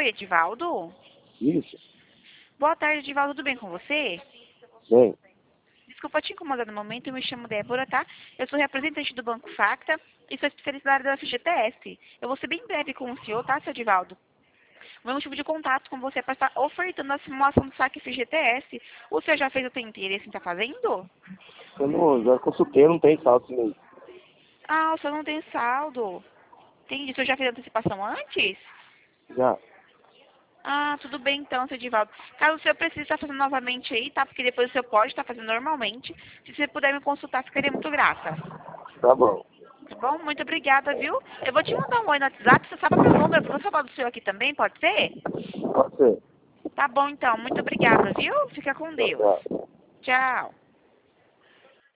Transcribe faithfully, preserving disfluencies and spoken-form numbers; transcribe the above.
Oi, Edivaldo? Isso. Boa tarde, Edivaldo. Tudo bem com você? Bem, Desculpa te incomodar no momento, eu me chamo Débora, tá? Eu sou representante do Banco Facta e sou especialista da área da F G T S. Eu vou ser bem breve com o senhor, tá, seu Edivaldo? O meu motivo de contato com você é para estar ofertando a simulação do saque F G T S. O senhor já fez o seu interesse em estar fazendo? eu não, já consultei, não tem saldo esse mês. Ah, o senhor não tem saldo. Entendi. O senhor já fez a antecipação antes? Já. Ah, tudo bem então, seu Edivaldo. Caso o senhor precise estar fazendo novamente aí, tá? Porque depois o senhor pode estar fazendo normalmente. Se você puder me consultar, ficaria muito grata. Tá bom. Tá bom? Muito obrigada, viu? Eu vou te mandar um oi no WhatsApp, você sabe meu número, vou falar do seu aqui também, pode ser? Pode ser. Tá bom então, muito obrigada, viu? Fica com Tchau, Deus. tchau. Tchau.